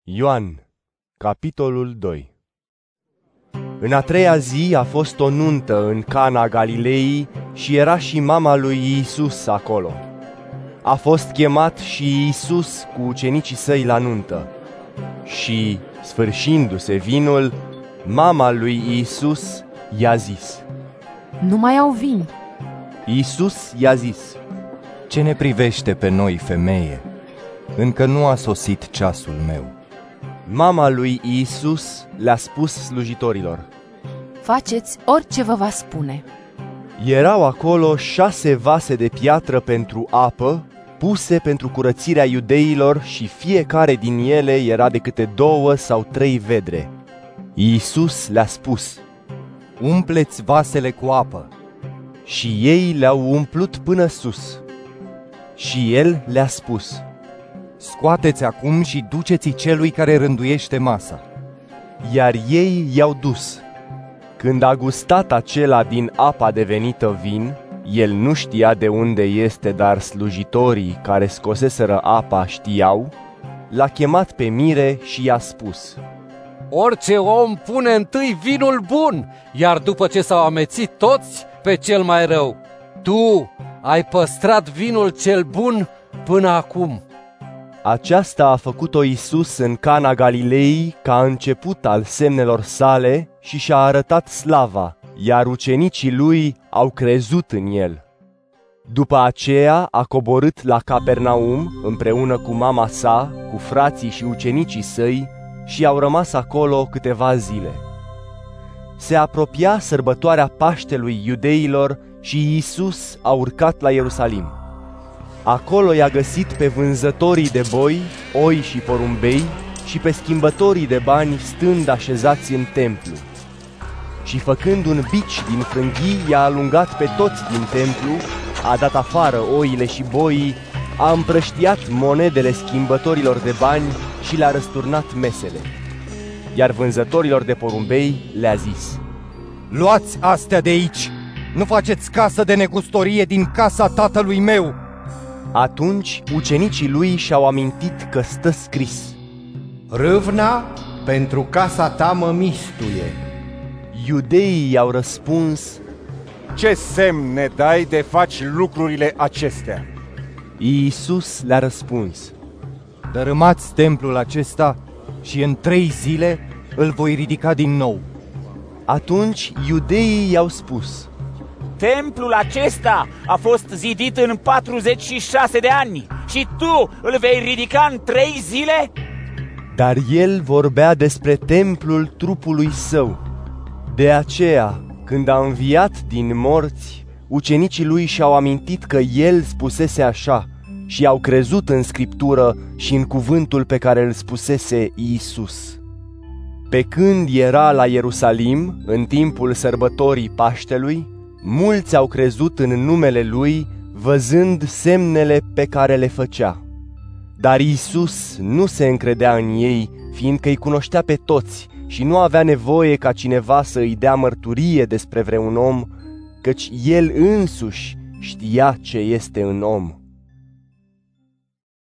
Ioan, capitolul 2. În a treia zi a fost o nuntă în Cana Galilei și era și mama lui Iisus acolo. A fost chemat și Iisus cu ucenicii săi la nuntă. Și, sfârșindu-se vinul, mama lui Iisus i-a zis: Nu mai au vin. Iisus i-a zis: Ce ne privește pe noi, femeie? Încă nu a sosit ceasul meu. Mama lui Iisus le-a spus slujitorilor: Faceți orice vă va spune. Erau acolo 6 vase de piatră pentru apă, puse pentru curățirea iudeilor, și fiecare din ele era de câte 2 sau 3 vedre. Iisus le-a spus: Umpleți vasele cu apă. Și ei le-au umplut până sus. Și el le-a spus: Scoateți acum și duceți-i celui care rânduiește masa. Iar ei i-au dus. Când a gustat acela din apa devenită vin, el nu știa de unde este, dar slujitorii care scoseseră apa știau, l-a chemat pe mire și i-a spus: Orice om pune întâi vinul bun, iar după ce s-au amețit toți, pe cel mai rău. Tu ai păstrat vinul cel bun până acum. Aceasta a făcut-o Iisus în Cana Galilei ca început al semnelor sale și și-a arătat slava, iar ucenicii lui au crezut în el. După aceea a coborât la Capernaum împreună cu mama sa, cu frații și ucenicii săi, și au rămas acolo câteva zile. Se apropia sărbătoarea Paștelui iudeilor și Iisus a urcat la Ierusalim. Acolo i-a găsit pe vânzătorii de boi, oi și porumbei și pe schimbătorii de bani stând așezați în templu. Și făcând un bici din frânghii, i-a alungat pe toți din templu, a dat afară oile și boii, a împrăștiat monedele schimbătorilor de bani și le-a răsturnat mesele. Iar vânzătorilor de porumbei le-a zis: Luați astea de aici! Nu faceți casă de negustorie din casa tatălui meu! Atunci ucenicii lui și-au amintit că stă scris: Râvna pentru casa ta mă mistuie. Iudeii i-au răspuns: Ce semn ne dai de faci lucrurile acestea? Iisus le-a răspuns: Dărâmați templul acesta și în 3 zile îl voi ridica din nou. Atunci iudeii i-au spus: Templul acesta a fost zidit în 46 de ani și tu îl vei ridica în 3 zile? Dar el vorbea despre templul trupului său. De aceea, când a înviat din morți, ucenicii lui și-au amintit că el spusese așa și au crezut în Scriptură și în cuvântul pe care îl spusese Iisus. Pe când era la Ierusalim, în timpul sărbătorii Paștelui, mulți au crezut în numele lui, văzând semnele pe care le făcea. Dar Iisus nu se încredea în ei, fiindcă îi cunoștea pe toți și nu avea nevoie ca cineva să îi dea mărturie despre vreun om, căci el însuși știa ce este în om.